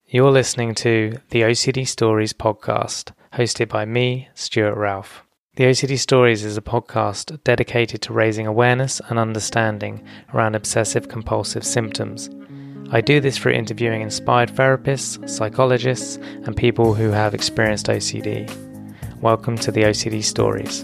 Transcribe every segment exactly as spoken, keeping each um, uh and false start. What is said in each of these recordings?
You're listening to the O C D Stories podcast, hosted by me, Stuart Ralph. The O C D Stories is a podcast dedicated to raising awareness and understanding around obsessive-compulsive symptoms. I do this through interviewing inspired therapists, psychologists, and people who have experienced O C D. Welcome to the O C D Stories.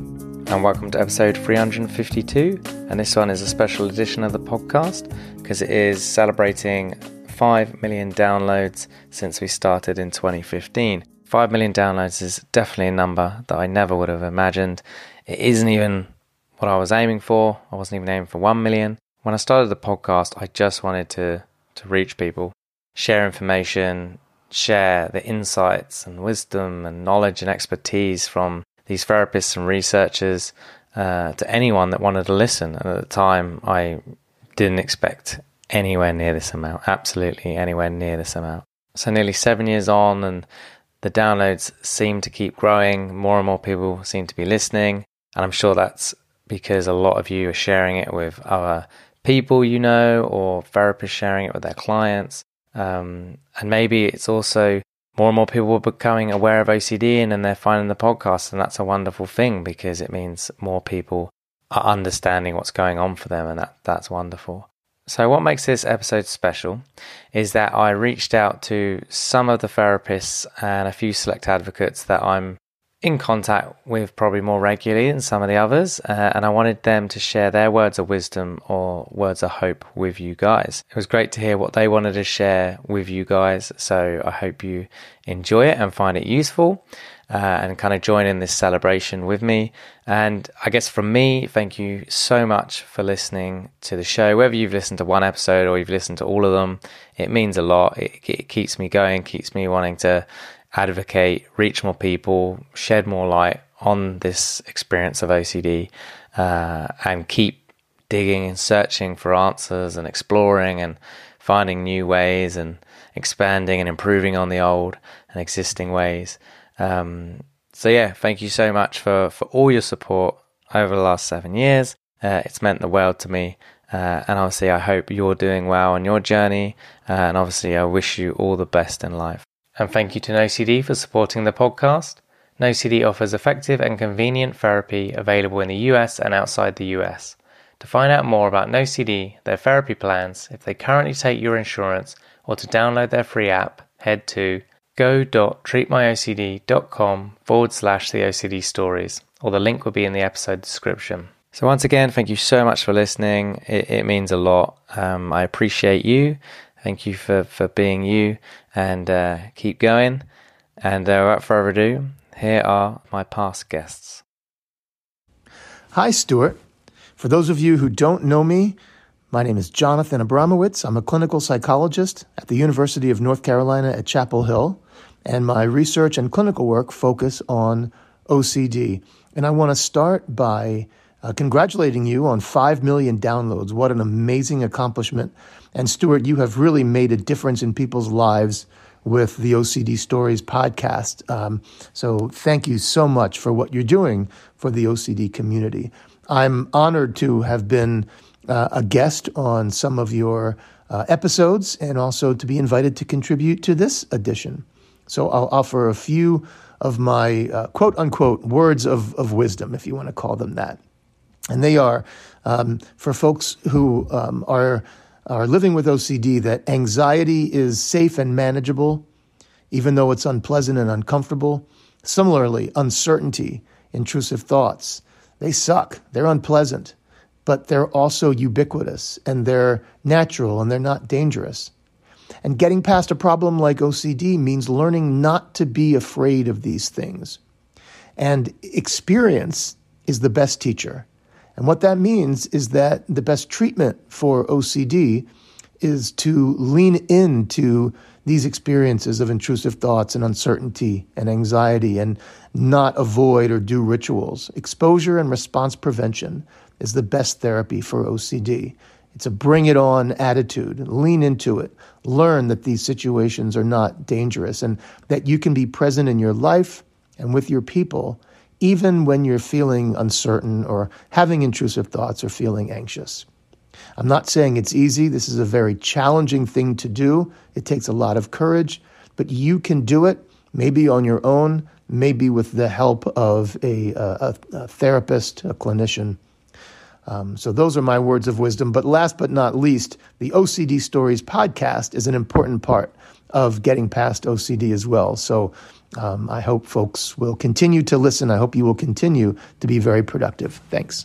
And welcome to episode three hundred fifty-two, and this one is a special edition of the podcast because it is celebrating five million downloads since we started in twenty fifteen. five million downloads is definitely a number that I never would have imagined. It isn't even what I was aiming for. I wasn't even aiming for one million. When I started the podcast, I just wanted to, to reach people, share information, share the insights and wisdom and knowledge and expertise from these therapists and researchers uh, to anyone that wanted to listen. And at the time, I didn't expect anywhere near this amount, absolutely anywhere near this amount. So nearly seven years on, and the downloads seem to keep growing. More and more people seem to be listening. And I'm sure that's because a lot of you are sharing it with other people you know, or therapists sharing it with their clients. Um, and maybe it's also more and more people are becoming aware of O C D and then they're finding the podcast. And that's a wonderful thing because it means more people are understanding what's going on for them. And that that's wonderful. So what makes this episode special is that I reached out to some of the therapists and a few select advocates that I'm in contact with probably more regularly than some of the others, uh, and I wanted them to share their words of wisdom or words of hope with you guys. It was great to hear what they wanted to share with you guys, so I hope you enjoy it and find it useful. Uh, and kind of join in this celebration with me. And I guess from me, thank you so much for listening to the show. Whether you've listened to one episode or you've listened to all of them, it means a lot. It, it keeps me going, keeps me wanting to advocate, reach more people, shed more light on this experience of O C D, uh, and keep digging and searching for answers and exploring and finding new ways and expanding and improving on the old and existing ways. Um, so yeah, thank you so much for, for all your support over the last seven years. Uh, it's meant the world to me. Uh, and obviously I hope you're doing well on your journey. Uh, and obviously I wish you all the best in life. And thank you to No C D for supporting the podcast. No C D offers effective and convenient therapy available in the U S and outside the U S. To find out more about No C D, their therapy plans, if they currently take your insurance, or to download their free app, head to go.treatmyocd.com forward slash the OCD stories, or the link will be in the episode description. So once again, thank you so much for listening. It, it means a lot. Um, I appreciate you. Thank you for, for being you, and uh, keep going. And uh, without further ado, here are my past guests. Hi, Stuart. For those of you who don't know me, my name is Jonathan Abramowitz. I'm a clinical psychologist at the University of North Carolina at Chapel Hill, and my research and clinical work focus on O C D. And I want to start by uh, congratulating you on five million downloads. What an amazing accomplishment. And Stuart, you have really made a difference in people's lives with the O C D Stories podcast. Um, so thank you so much for what you're doing for the O C D community. I'm honored to have been uh, a guest on some of your uh, episodes and also to be invited to contribute to this edition. So I'll offer a few of my uh, quote-unquote words of, of wisdom, if you want to call them that. And they are, um, for folks who um, are, are living with O C D, that anxiety is safe and manageable, even though it's unpleasant and uncomfortable. Similarly, uncertainty, intrusive thoughts, they suck, they're unpleasant, but they're also ubiquitous, and they're natural, and they're not dangerous. And getting past a problem like O C D means learning not to be afraid of these things. And experience is the best teacher. And what that means is that the best treatment for O C D is to lean into these experiences of intrusive thoughts and uncertainty and anxiety and not avoid or do rituals. Exposure and response prevention is the best therapy for O C D. It's a bring it on attitude. Lean into it. Learn that these situations are not dangerous and that you can be present in your life and with your people even when you're feeling uncertain or having intrusive thoughts or feeling anxious. I'm not saying it's easy. This is a very challenging thing to do. It takes a lot of courage, but you can do it, maybe on your own, maybe with the help of a, a, a therapist, a clinician. Um, so those are my words of wisdom. But last but not least, the O C D Stories podcast is an important part of getting past O C D as well. So um, I hope folks will continue to listen. I hope you will continue to be very productive. Thanks.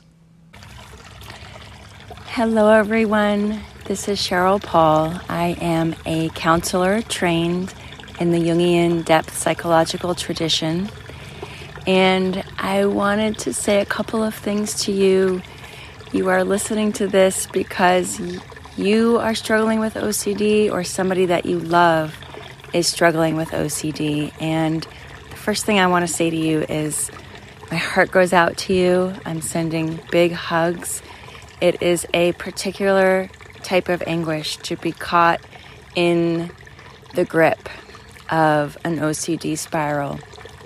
Hello, everyone. This is Cheryl Paul. I am a counselor trained in the Jungian depth psychological tradition. And I wanted to say a couple of things to you. You are listening to this because you are struggling with O C D, or somebody that you love is struggling with O C D. And the first thing I want to say to you is my heart goes out to you. I'm sending big hugs. It is a particular type of anguish to be caught in the grip of an O C D spiral.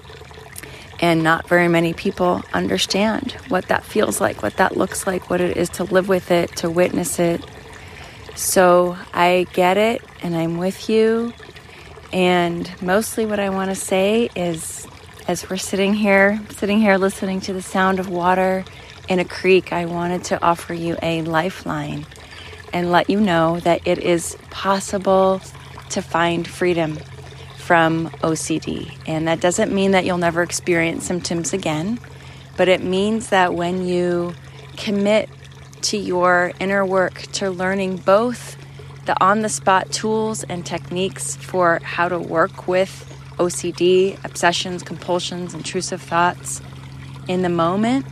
And not very many people understand what that feels like, what that looks like, what it is to live with it, to witness it. So I get it, and I'm with you. And mostly what I want to say is, as we're sitting here, sitting here listening to the sound of water in a creek, I wanted to offer you a lifeline and let you know that it is possible to find freedom from O C D. And that doesn't mean that you'll never experience symptoms again, but it means that when you commit to your inner work, to learning both the on-the-spot tools and techniques for how to work with O C D, obsessions, compulsions, intrusive thoughts in the moment,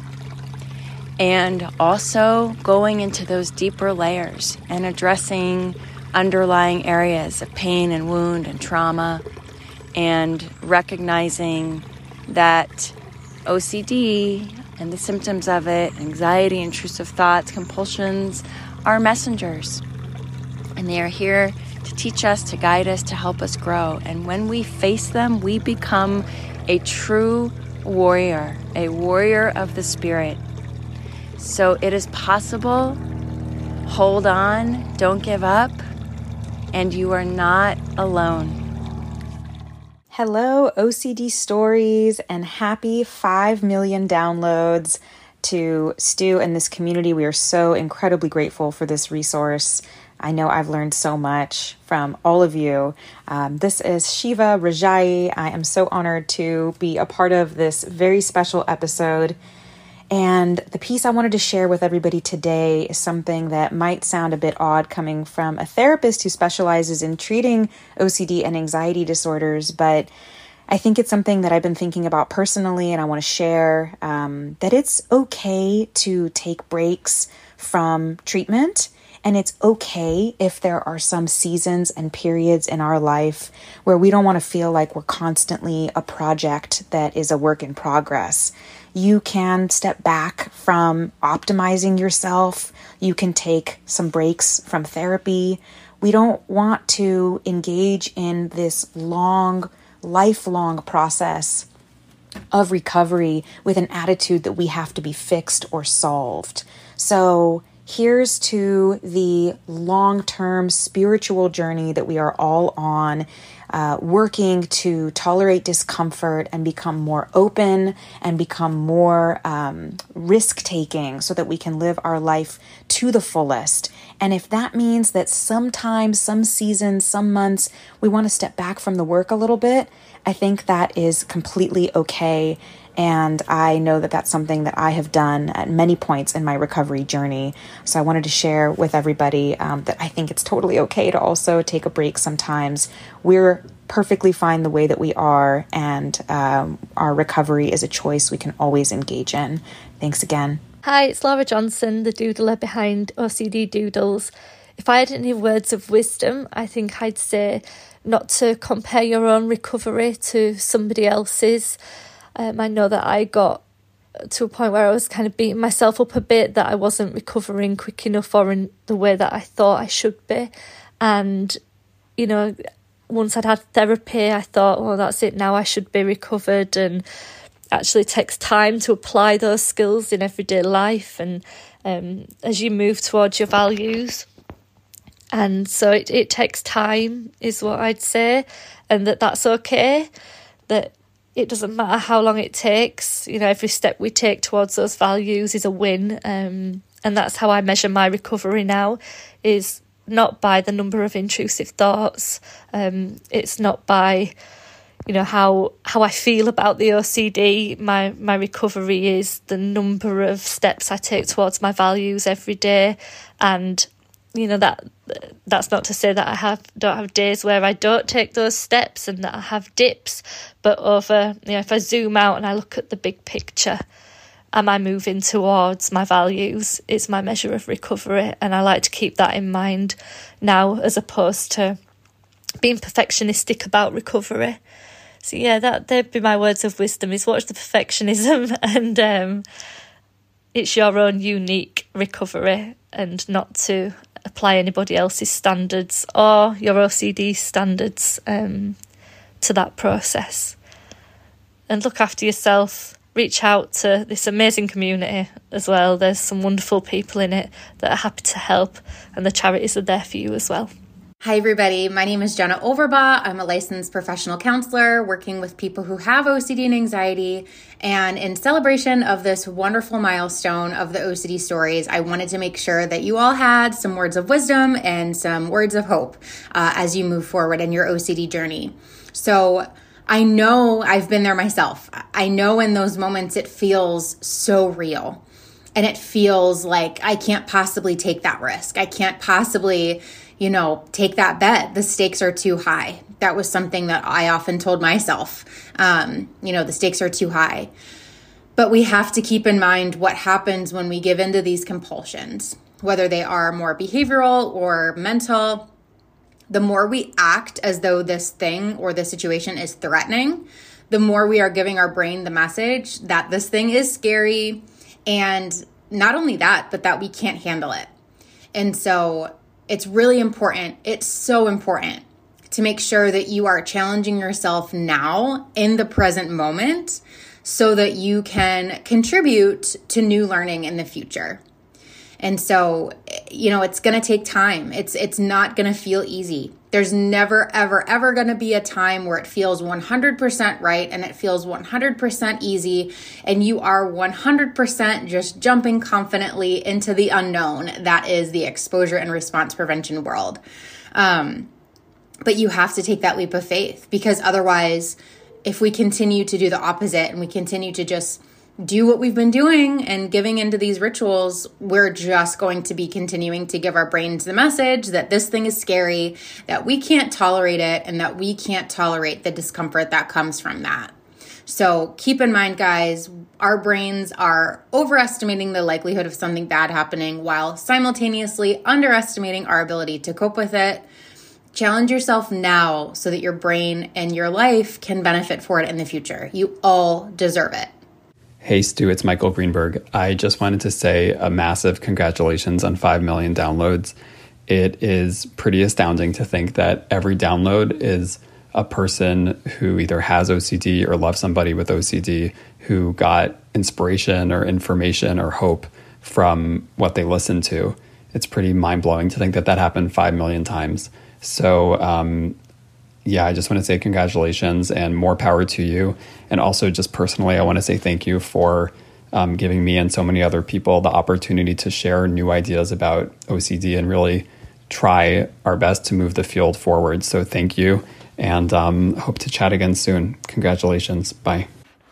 and also going into those deeper layers and addressing underlying areas of pain and wound and trauma, and recognizing that O C D and the symptoms of it, anxiety, intrusive thoughts, compulsions, are messengers. And they are here to teach us, to guide us, to help us grow. And when we face them, we become a true warrior, a warrior of the spirit. So it is possible. Hold on, don't give up, and you are not alone. Hello, O C D Stories, and happy five million downloads to Stu and this community. We are so incredibly grateful for this resource. I know I've learned so much from all of you. Um, this is Shiva Rajai. I am so honored to be a part of this very special episode. And the piece I wanted to share with everybody today is something that might sound a bit odd coming from a therapist who specializes in treating O C D and anxiety disorders, but I think it's something that I've been thinking about personally, and I want to share um, that it's okay to take breaks from treatment. And it's okay if there are some seasons and periods in our life where we don't want to feel like we're constantly a project that is a work in progress. You can step back from optimizing yourself. You can take some breaks from therapy. We don't want to engage in this long, lifelong process of recovery with an attitude that we have to be fixed or solved. So here's to the long-term spiritual journey that we are all on, uh, working to tolerate discomfort and become more open and become more um, risk-taking so that we can live our life to the fullest. And if that means that sometimes, some seasons, some months, we want to step back from the work a little bit, I think that is completely okay. And I know that that's something that I have done at many points in my recovery journey. So I wanted to share with everybody um, that I think it's totally okay to also take a break sometimes. We're perfectly fine the way that we are, and um, our recovery is a choice we can always engage in. Thanks again. Hi, it's Laura Johnson, the doodler behind O C D Doodles. If I had any words of wisdom, I think I'd say not to compare your own recovery to somebody else's. Um, I know that I got to a point where I was kind of beating myself up a bit that I wasn't recovering quick enough or in the way that I thought I should be. And, you know, once I'd had therapy, I thought, well, that's it now, I should be recovered. And actually takes time to apply those skills in everyday life and um, as you move towards your values. And so it, it takes time is what I'd say, and that that's okay, that it doesn't matter how long it takes. You know, every step we take towards those values is a win. Um, and that's how I measure my recovery now, is not by the number of intrusive thoughts. Um, it's not by, you know, how how I feel about the O C D. My my recovery is the number of steps I take towards my values every day. And, you know, that that's not to say that I have don't have days where I don't take those steps and that I have dips. But over, you know, if I zoom out and I look at the big picture, am I moving towards my values? It's my measure of recovery, and I like to keep that in mind now, as opposed to being perfectionistic about recovery. So yeah, that they'd be my words of wisdom: is watch the perfectionism, and um, it's your own unique recovery, and not to apply anybody else's standards or your O C D standards um, to that process. And look after yourself. Reach out to this amazing community as well. There's some wonderful people in it that are happy to help, and the charities are there for you as well. Hi, everybody. My name is Jenna Overbaugh. I'm a licensed professional counselor working with people who have O C D and anxiety. And in celebration of this wonderful milestone of the O C D stories, I wanted to make sure that you all had some words of wisdom and some words of hope uh, as you move forward in your O C D journey. So I know I've been there myself. I know in those moments it feels so real, and it feels like I can't possibly take that risk. I can't possibly, you know, take that bet. The stakes are too high. That was something that I often told myself. Um, you know, the stakes are too high. But we have to keep in mind what happens when we give into these compulsions, whether they are more behavioral or mental. The more we act as though this thing or this situation is threatening, the more we are giving our brain the message that this thing is scary, and not only that, but that we can't handle it. And so it's really important. It's so important to make sure that you are challenging yourself now in the present moment so that you can contribute to new learning in the future. And so, you know, it's going to take time. It's it's not going to feel easy. There's never, ever, ever going to be a time where it feels one hundred percent right and it feels one hundred percent easy and you are one hundred percent just jumping confidently into the unknown that is the exposure and response prevention world. Um, but you have to take that leap of faith, because otherwise, if we continue to do the opposite and we continue to just do what we've been doing and giving into these rituals, we're just going to be continuing to give our brains the message that this thing is scary, that we can't tolerate it, and that we can't tolerate the discomfort that comes from that. So keep in mind, guys, our brains are overestimating the likelihood of something bad happening while simultaneously underestimating our ability to cope with it. Challenge yourself now so that your brain and your life can benefit for it in the future. You all deserve it. Hey, Stu, it's Michael Greenberg. I just wanted to say a massive congratulations on five million downloads. It is pretty astounding to think that every download is a person who either has O C D or loves somebody with O C D who got inspiration or information or hope from what they listened to. It's pretty mind-blowing to think that that happened five million times. So, um, yeah, I just want to say congratulations and more power to you. And also just personally, I want to say thank you for um, giving me and so many other people the opportunity to share new ideas about O C D and really try our best to move the field forward. So thank you, and um, hope to chat again soon. Congratulations. Bye.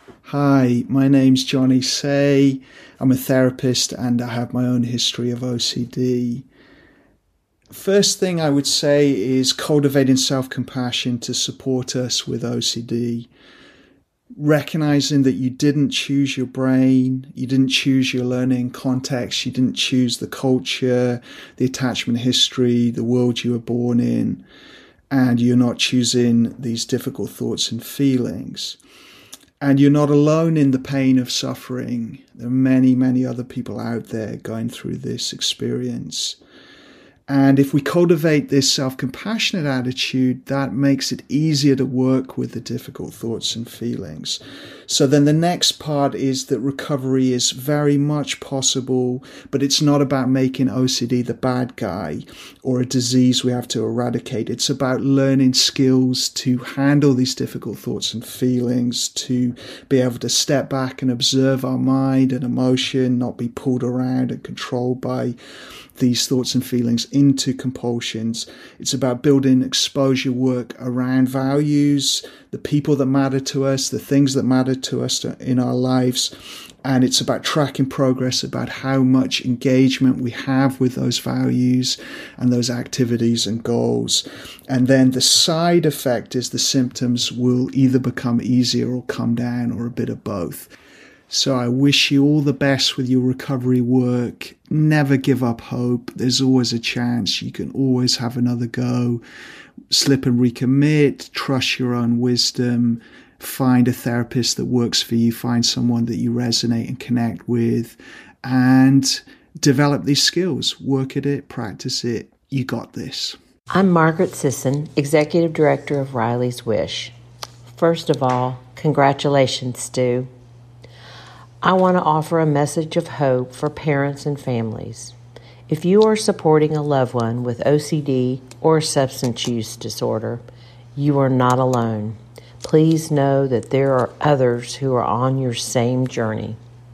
Hi, my name's Johnny Say. I'm a therapist and I have my own history of O C D. First thing I would say is cultivating self-compassion to support us with O C D. Recognizing that you didn't choose your brain, you didn't choose your learning context, you didn't choose the culture, the attachment history, the world you were born in, and you're not choosing these difficult thoughts and feelings. And you're not alone in the pain of suffering. There are many, many other people out there going through this experience. And if we cultivate this self-compassionate attitude, that makes it easier to work with the difficult thoughts and feelings. So then the next part is that recovery is very much possible, but it's not about making O C D the bad guy or a disease we have to eradicate. It's about learning skills to handle these difficult thoughts and feelings, to be able to step back and observe our mind and emotion, not be pulled around and controlled by these thoughts and feelings into compulsions. It's about building exposure work around values, the people that matter to us, the things that matter to us in our lives. And it's about tracking progress, about how much engagement we have with those values and those activities and goals. And then the side effect is the symptoms will either become easier or come down, or a bit of both. So I wish you all the best with your recovery work. Never give up hope. There's always a chance. You can always have another go. Slip and recommit. Trust your own wisdom. Find a therapist that works for you. Find someone that you resonate and connect with. And develop these skills. Work at it. Practice it. You got this. I'm Margaret Sisson, Executive Director of Riley's Wish. First of all, congratulations, Stu. I want to offer a message of hope for parents and families. If you are supporting a loved one with O C D or substance use disorder, you are not alone. Please know that there are others who are on your same journey.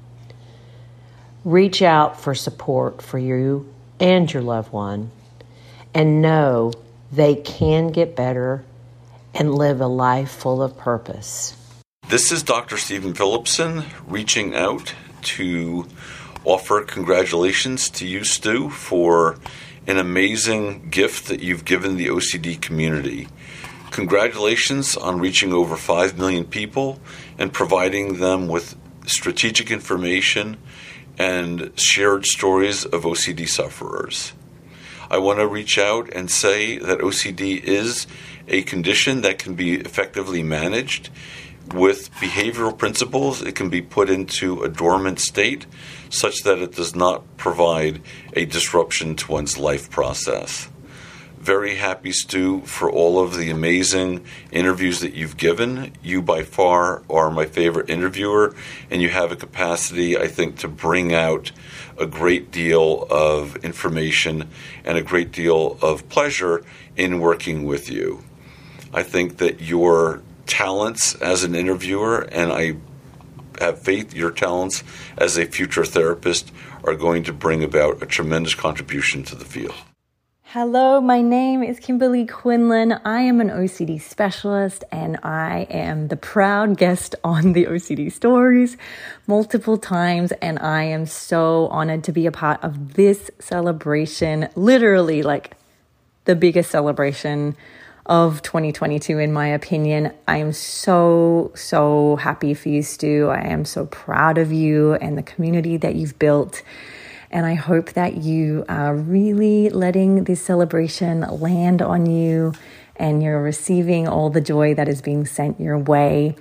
Reach out for support for you and your loved one, and know they can get better and live a life full of purpose. This is Doctor Stephen Phillipson reaching out to offer congratulations to you, Stu, for an amazing gift that you've given the O C D community. Congratulations on reaching over five million people and providing them with strategic information and shared stories of O C D sufferers. I want to reach out and say that O C D is a condition that can be effectively managed. With behavioral principles, it can be put into a dormant state such that it does not provide a disruption to one's life process. Very happy, Stu, for all of the amazing interviews that you've given. You, by far, are my favorite interviewer, and you have a capacity, I think, to bring out a great deal of information and a great deal of pleasure in working with you. I think that your talents as an interviewer, and I have faith your talents as a future therapist, are going to bring about a tremendous contribution to the field. Hello, my name is Kimberly Quinlan. I am an O C D specialist, and I am the proud guest on the O C D Stories multiple times, and I am so honored to be a part of this celebration, literally like the biggest celebration of twenty twenty-two, in my opinion. I am so, so happy for you, Stu. I am so proud of you and the community that you've built. And I hope that you are really letting this celebration land on you and you're receiving all the joy that is being sent your way.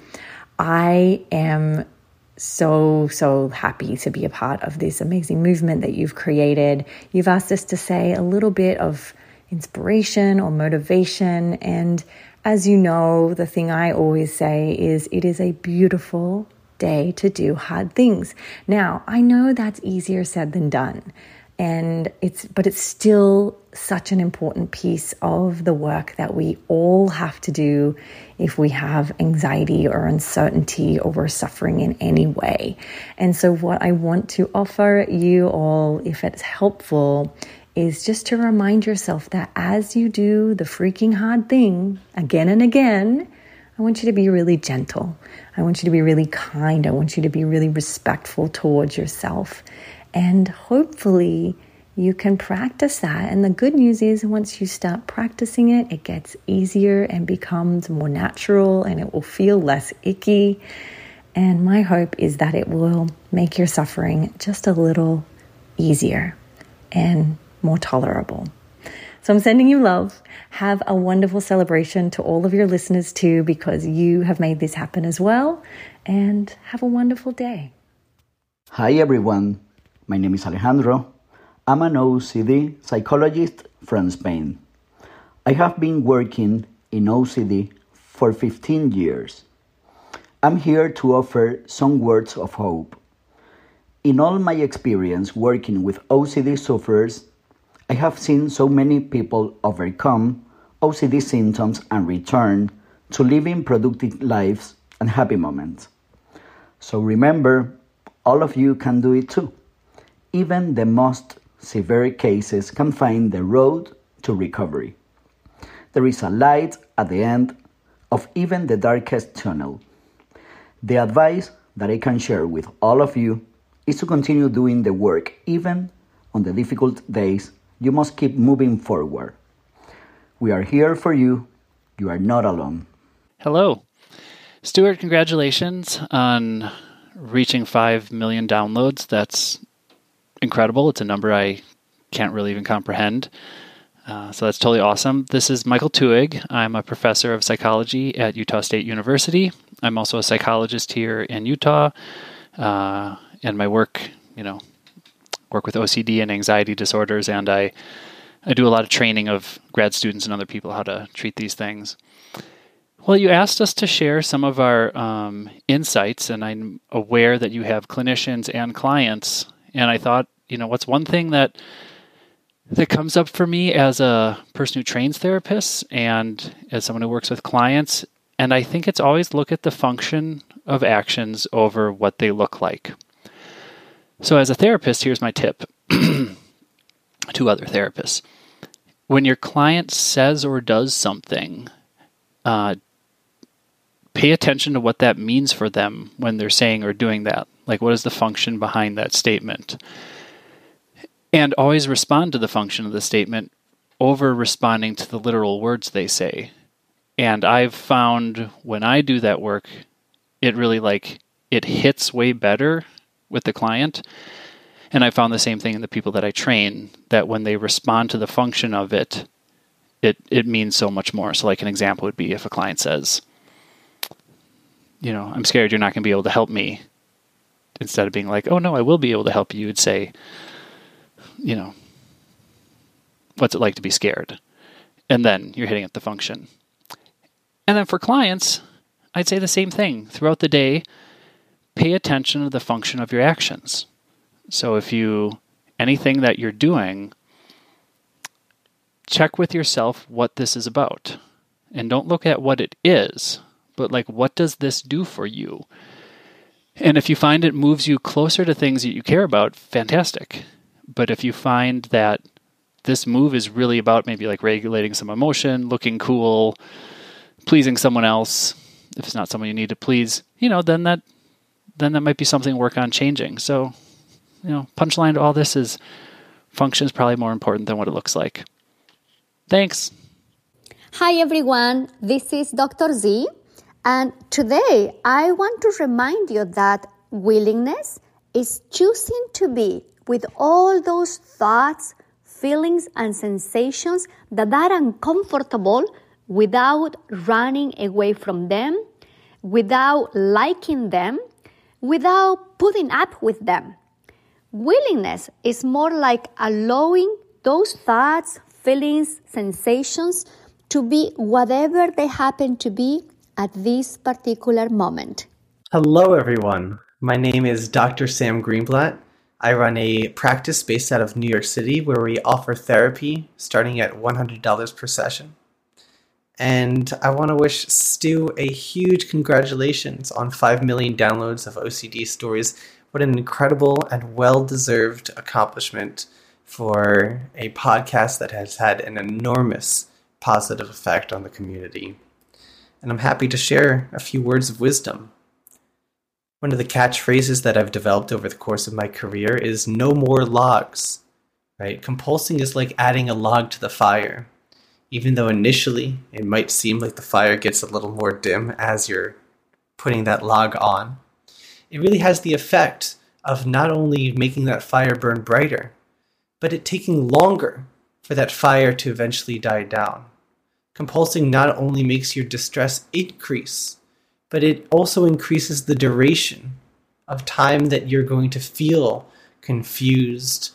I am so, so happy to be a part of this amazing movement that you've created. You've asked us to say a little bit of inspiration or motivation. And as you know, the thing I always say is it is a beautiful day to do hard things. Now, I know that's easier said than done. And it's, but it's still such an important piece of the work that we all have to do if we have anxiety or uncertainty or we're suffering in any way. And so what I want to offer you all, if it's helpful, is just to remind yourself that as you do the freaking hard thing again and again, I want you to be really gentle. I want you to be really kind. I want you to be really respectful towards yourself. And hopefully you can practice that. And the good news is once you start practicing it, it gets easier and becomes more natural, and it will feel less icky. And my hope is that it will make your suffering just a little easier and more tolerable. So I'm sending you love. Have a wonderful celebration to all of your listeners too, because you have made this happen as well. And have a wonderful day. Hi everyone. My name is Alejandro. I'm an O C D psychologist from Spain. I have been working in O C D for fifteen years. I'm here to offer some words of hope. In all my experience working with O C D sufferers, I have seen so many people overcome O C D symptoms and return to living productive lives and happy moments. So remember, all of you can do it too. Even the most severe cases can find the road to recovery. There is a light at the end of even the darkest tunnel. The advice that I can share with all of you is to continue doing the work even on the difficult days. You must keep moving forward. We are here for you. You are not alone. Hello. Stuart, congratulations on reaching five million downloads. That's incredible. It's a number I can't really even comprehend. Uh, so that's totally awesome. This is Michael Tuig. I'm a professor of psychology at Utah State University. I'm also a psychologist here in Utah. Uh, and my work, you know, work with O C D and anxiety disorders, and I, I do a lot of training of grad students and other people how to treat these things. Well, you asked us to share some of our um, insights, and I'm aware that you have clinicians and clients. And I thought, you know, what's one thing that that comes up for me as a person who trains therapists and as someone who works with clients, and I think it's always look at the function of actions over what they look like. So as a therapist, here's my tip to other therapists. When your client says or does something, uh, pay attention to what that means for them when they're saying or doing that. Like, what is the function behind that statement? And always respond to the function of the statement over responding to the literal words they say. And I've found when I do that work, it really like, it hits way better with the client. And I found the same thing in the people that I train, that when they respond to the function of it, it, it means so much more. So like an example would be if a client says, you know, I'm scared you're not going to be able to help me. Instead of being like, oh no, I will be able to help you, you would say, you know, what's it like to be scared? And then you're hitting at the function. And then for clients, I'd say the same thing. Throughout the day, pay attention to the function of your actions. So if you, anything that you're doing, check with yourself what this is about. And don't look at what it is, but like, what does this do for you? And if you find it moves you closer to things that you care about, fantastic. But if you find that this move is really about maybe like regulating some emotion, looking cool, pleasing someone else, if it's not someone you need to please, you know, then that then that might be something to work on changing. So, you know, punchline to all this is function is probably more important than what it looks like. Thanks. Hi, everyone. This is Doctor Z. And today I want to remind you that willingness is choosing to be with all those thoughts, feelings, and sensations that are uncomfortable without running away from them, without liking them, without putting up with them. Willingness is more like allowing those thoughts, feelings, sensations to be whatever they happen to be at this particular moment. Hello, everyone. My name is Doctor Sam Greenblatt. I run a practice based out of New York City where we offer therapy starting at one hundred dollars per session. And I want to wish Stu a huge congratulations on five million downloads of O C D Stories. What an incredible and well-deserved accomplishment for a podcast that has had an enormous positive effect on the community. And I'm happy to share a few words of wisdom. One of the catchphrases that I've developed over the course of my career is no more logs, right? Compulsing is like adding a log to the fire. Even though initially it might seem like the fire gets a little more dim as you're putting that log on, it really has the effect of not only making that fire burn brighter, but it taking longer for that fire to eventually die down. Compulsing not only makes your distress increase, but it also increases the duration of time that you're going to feel confused,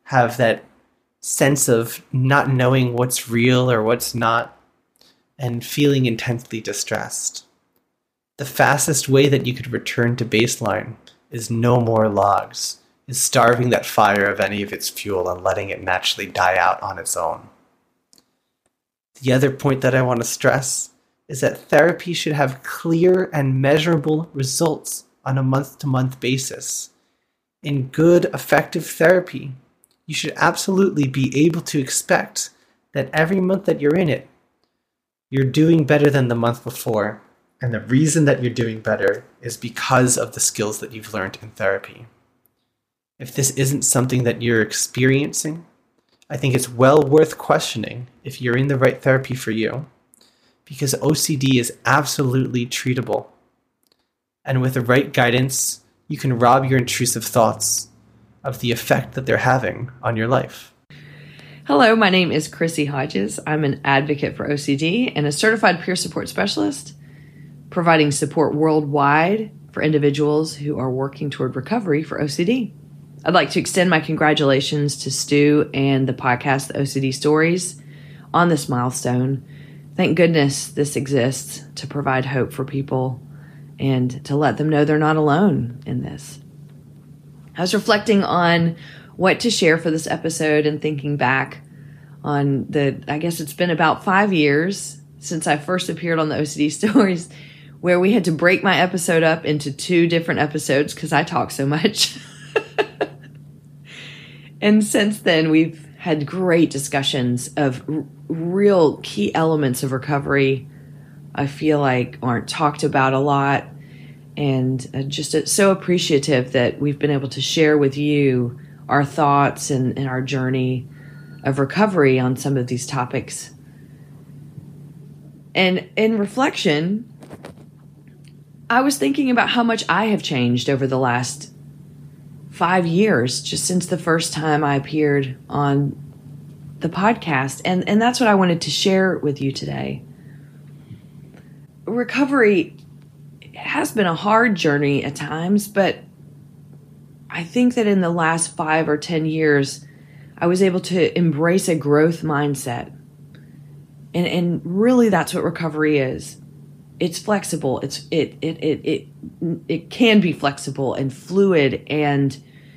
have that sense of not knowing what's real or what's not, and feeling intensely distressed. The fastest way that you could return to baseline is no more logs, is starving that fire of any of its fuel and letting it naturally die out on its own. The other point that I want to stress is that therapy should have clear and measurable results on a month-to-month basis. In good, effective therapy, you should absolutely be able to expect that every month that you're in it, you're doing better than the month before. And the reason that you're doing better is because of the skills that you've learned in therapy. If this isn't something that you're experiencing, I think it's well worth questioning if you're in the right therapy for you, because O C D is absolutely treatable. And with the right guidance, you can rob your intrusive thoughts of the effect that they're having on your life. Hello, my name is Chrissy Hodges. I'm an advocate for O C D and a certified peer support specialist, providing support worldwide for individuals who are working toward recovery for O C D. I'd like to extend my congratulations to Stu and the podcast, The O C D Stories, on this milestone. Thank goodness this exists to provide hope for people and to let them know they're not alone in this. I was reflecting on what to share for this episode and thinking back on the, I guess it's been about five years since I first appeared on the O C D Stories, where we had to break my episode up into two different episodes because I talk so much. And since then, we've had great discussions of r- real key elements of recovery I feel like aren't talked about a lot. And uh, just uh, so appreciative that we've been able to share with you our thoughts and, and our journey of recovery on some of these topics. And in reflection, I was thinking about how much I have changed over the last five years, just since the first time I appeared on the podcast. And, and that's what I wanted to share with you today. Recovery has been a hard journey at times, but I think that in the last five or ten years, I was able to embrace a growth mindset. And, and really that's what recovery is. It's flexible. It's it it it it it can be flexible and fluid and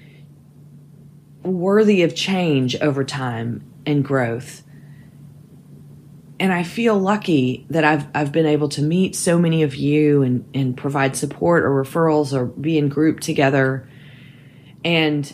worthy of change over time and growth. And I feel lucky that I've I've been able to meet so many of you and, and provide support or referrals or be in group together and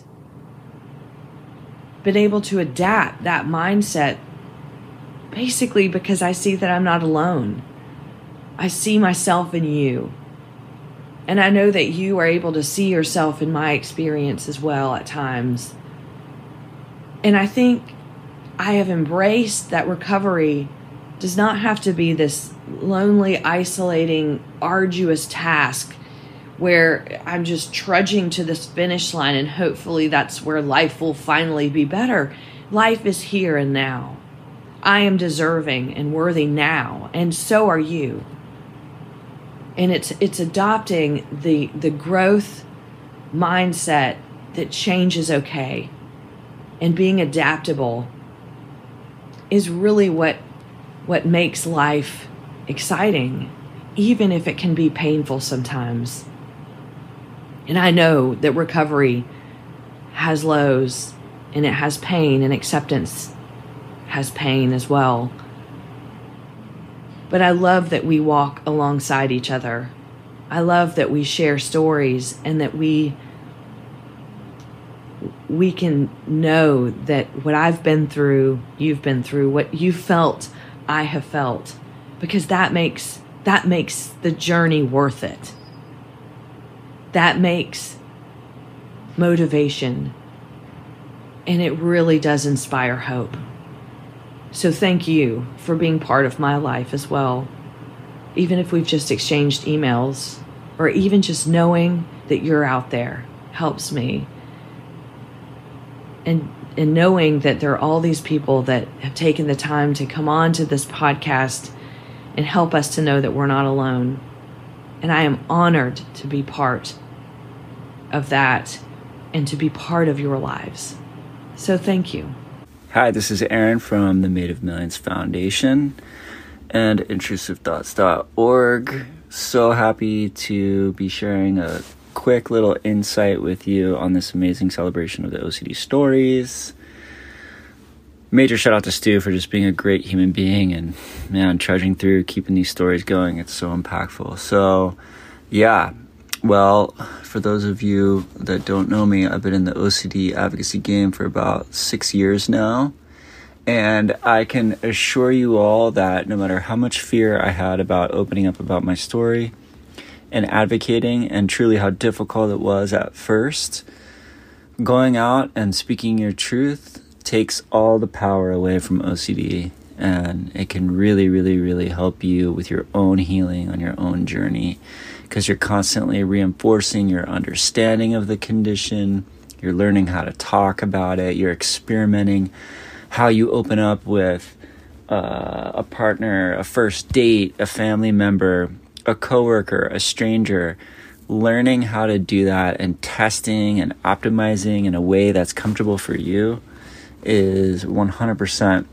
been able to adapt that mindset basically because I see that I'm not alone. I see myself in you. And I know that you are able to see yourself in my experience as well at times. And I think I have embraced that recovery does not have to be this lonely, isolating, arduous task where I'm just trudging to this finish line and hopefully that's where life will finally be better. Life is here and now. I am deserving and worthy now, and so are you. And it's it's adopting the the growth mindset that change is okay. And being adaptable is really what what makes life exciting, even if it can be painful sometimes. And I know that recovery has lows and it has pain, and acceptance has pain as well. But I love that we walk alongside each other. I love that we share stories and that we we can know that what I've been through, you've been through, what you felt, I have felt, because that makes that makes the journey worth it. That makes motivation, and it really does inspire hope. So thank you for being part of my life as well. Even if we've just exchanged emails, or even just knowing that you're out there helps me. And and knowing that there are all these people that have taken the time to come on to this podcast and help us to know that we're not alone. And I am honored to be part of that and to be part of your lives. So thank you. Hi, this is Aaron from the Made of Millions Foundation and intrusive thoughts dot org. So happy to be sharing a quick little insight with you on this amazing celebration of the O C D stories. Major shout out to Stu for just being a great human being and, man, trudging through, keeping these stories going. It's so impactful. So, yeah. Well, for those of you that don't know me, I've been in the O C D advocacy game for about six years now. And I can assure you all that no matter how much fear I had about opening up about my story and advocating, and truly how difficult it was at first, going out and speaking your truth takes all the power away from O C D. And it can really, really, really help you with your own healing on your own journey, because you're constantly reinforcing your understanding of the condition. You're learning how to talk about it. You're experimenting how you open up with uh, a partner, a first date, a family member, a coworker, a stranger. Learning how to do that and testing and optimizing in a way that's comfortable for you is one hundred percent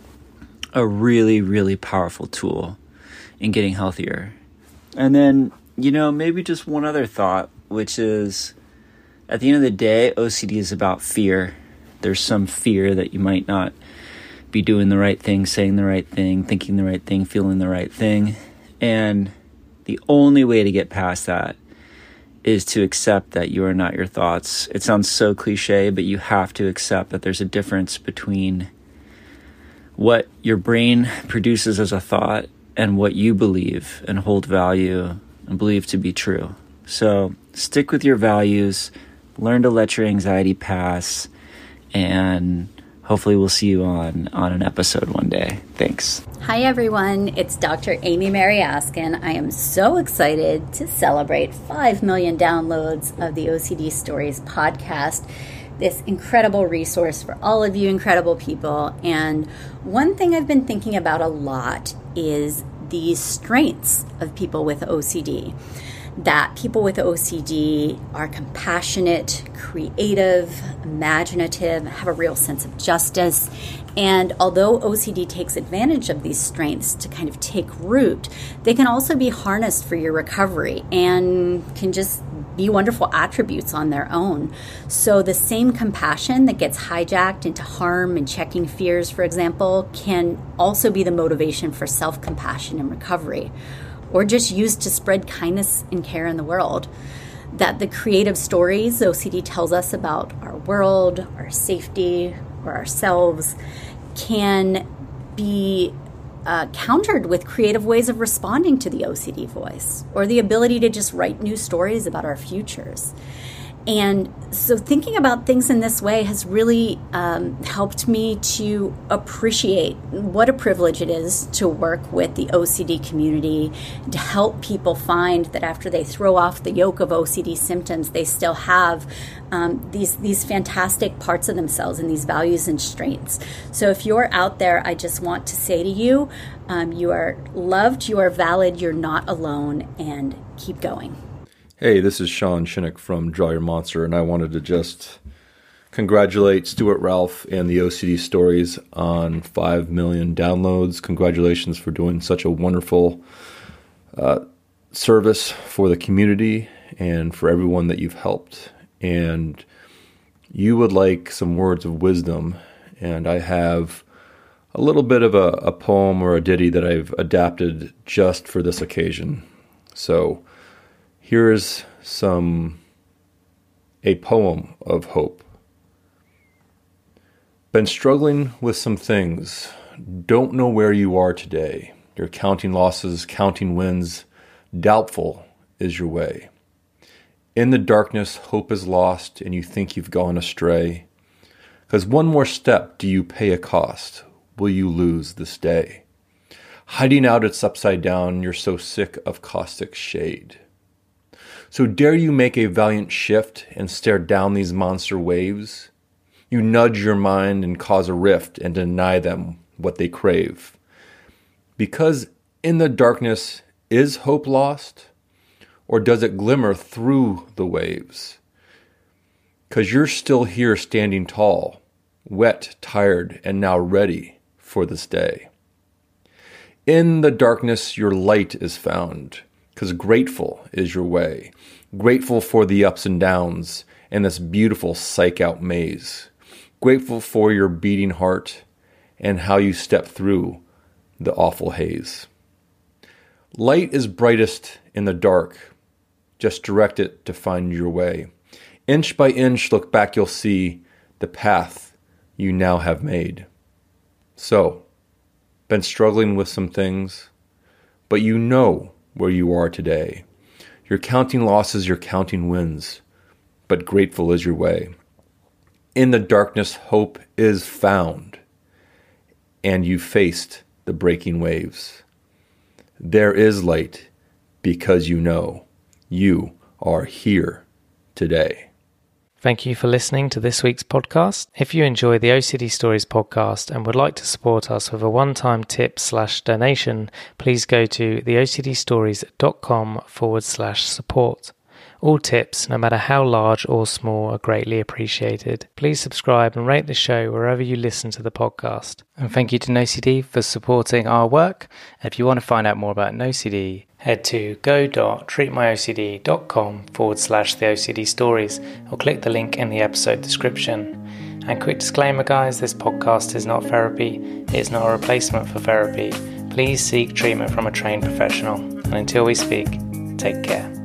a really, really powerful tool in getting healthier. And then, you know, maybe just one other thought, which is at the end of the day, O C D is about fear. There's some fear that you might not be doing the right thing, saying the right thing, thinking the right thing, feeling the right thing. And the only way to get past that is to accept that you are not your thoughts. It sounds so cliche, but you have to accept that there's a difference between what your brain produces as a thought and what you believe and hold value and believe to be true. So stick with your values, learn to let your anxiety pass, and hopefully we'll see you on, on an episode one day. Thanks. Hi, everyone. It's Doctor Amy Mary Askin. I am so excited to celebrate five million downloads of the O C D Stories podcast, this incredible resource for all of you incredible people. And one thing I've been thinking about a lot is the strengths of people with O C D. That people with O C D are compassionate, creative, imaginative, have a real sense of justice. And although O C D takes advantage of these strengths to kind of take root, they can also be harnessed for your recovery and can just be wonderful attributes on their own. So the same compassion that gets hijacked into harm and checking fears, for example, can also be the motivation for self-compassion and recovery, or just used to spread kindness and care in the world. That the creative stories O C D tells us about our world, our safety, or ourselves can be uh, countered with creative ways of responding to the O C D voice, or the ability to just write new stories about our futures. And so thinking about things in this way has really um, helped me to appreciate what a privilege it is to work with the O C D community, to help people find that after they throw off the yoke of O C D symptoms, they still have um, these, these fantastic parts of themselves and these values and strengths. So if you're out there, I just want to say to you, um, you are loved, you are valid, you're not alone, and keep going. Hey, this is Sean Shinnick from Draw Your Monster, and I wanted to just congratulate Stuart Ralph and the O C D Stories on five million downloads. Congratulations for doing such a wonderful uh, service for the community and for everyone that you've helped. And you would like some words of wisdom, and I have a little bit of a, a poem or a ditty that I've adapted just for this occasion. So here's some, a poem of hope. Been struggling with some things, don't know where you are today. You're counting losses, counting wins, doubtful is your way. In the darkness, hope is lost, and you think you've gone astray. 'Cause one more step, do you pay a cost? Will you lose this day? Hiding out, it's upside down, you're so sick of caustic shade. So dare you make a valiant shift and stare down these monster waves? You nudge your mind and cause a rift and deny them what they crave. Because in the darkness, is hope lost? Or does it glimmer through the waves? 'Cause you're still here standing tall, wet, tired, and now ready for this day. In the darkness, your light is found, because grateful is your way. Grateful for the ups and downs in this beautiful psych-out maze. Grateful for your beating heart and how you step through the awful haze. Light is brightest in the dark. Just direct it to find your way. Inch by inch, look back, you'll see the path you now have made. So, been struggling with some things, but you know where you are today. You're counting losses, you're counting wins, but grateful is your way. In the darkness, hope is found, and you faced the breaking waves. There is light because you know you are here today. Thank you for listening to this week's podcast. If you enjoy the O C D Stories podcast and would like to support us with a one-time tip slash donation, please go to theocdstories.com forward slash support. All tips, no matter how large or small, are greatly appreciated. Please subscribe and rate the show wherever you listen to the podcast. And thank you to NoCD for supporting our work. If you want to find out more about NoCD, head to go.treatmyocd.com forward slash the OCD stories or click the link in the episode description. And quick disclaimer, guys, this podcast is not therapy. It is not a replacement for therapy. Please seek treatment from a trained professional. And until we speak, take care.